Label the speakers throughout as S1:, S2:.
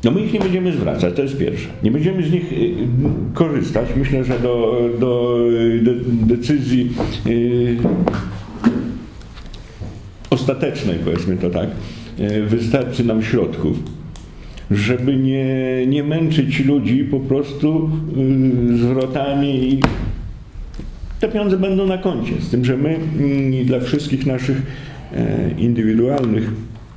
S1: No my ich nie będziemy zwracać, to jest pierwsze. Nie będziemy z nich korzystać. Myślę, że do decyzji ostatecznej, powiedzmy to tak, wystarczy nam środków, żeby nie męczyć ludzi po prostu zwrotami i te pieniądze będą na koncie. Z tym, że my dla wszystkich naszych indywidualnych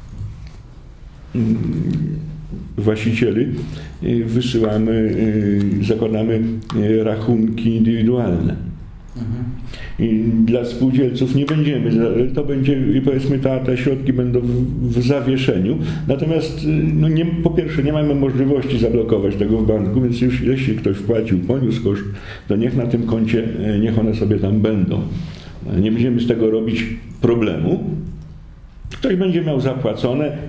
S1: właścicieli wysyłamy, zakładamy rachunki indywidualne. I dla spółdzielców nie będziemy, to będzie, powiedzmy, te środki będą w zawieszeniu. Natomiast no po pierwsze nie mamy możliwości zablokować tego w banku, więc już jeśli ktoś wpłacił, poniósł koszt, to niech na tym koncie, niech one sobie tam będą. Nie będziemy z tego robić problemu. Ktoś będzie miał zapłacone.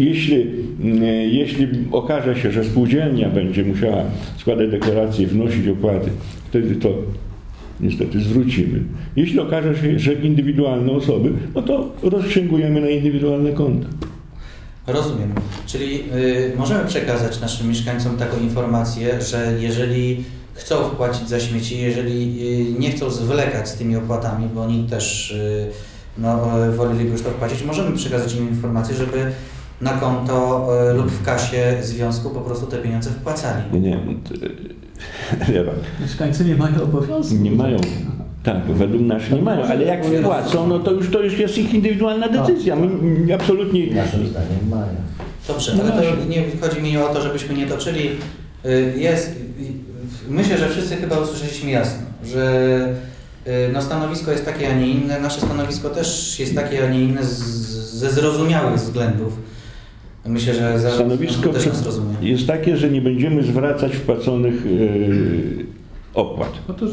S1: Jeśli okaże się, że spółdzielnia będzie musiała składać deklaracje, wnosić opłaty, wtedy to niestety zwrócimy. Jeśli okaże się, że indywidualne osoby, no to rozksięgujemy na indywidualne konta.
S2: Rozumiem. Czyli możemy przekazać naszym mieszkańcom taką informację, że jeżeli chcą wpłacić za śmieci, jeżeli nie chcą zwlekać z tymi opłatami, bo oni też woleliby już to wpłacić, możemy przekazać im informację, żeby na konto lub w kasie związku po prostu te pieniądze wpłacali.
S1: Nie.
S3: Mieszkańcy nie mają obowiązku.
S1: Nie mają. Tak, według nas nie mają, ale jak wpłacą, no to już jest ich indywidualna decyzja. My absolutnie...
S4: Naszym zdaniem mają.
S2: Dobrze, ale to nie chodzi mi o to, żebyśmy nie toczyli. Myślę, że wszyscy chyba usłyszeliśmy jasno, że stanowisko jest takie, a nie inne. Nasze stanowisko też jest takie, a nie inne ze zrozumiałych względów. Myślę, że
S1: stanowisko
S2: też nas rozumie.
S1: jest takie, że nie będziemy zwracać wpłaconych opłat.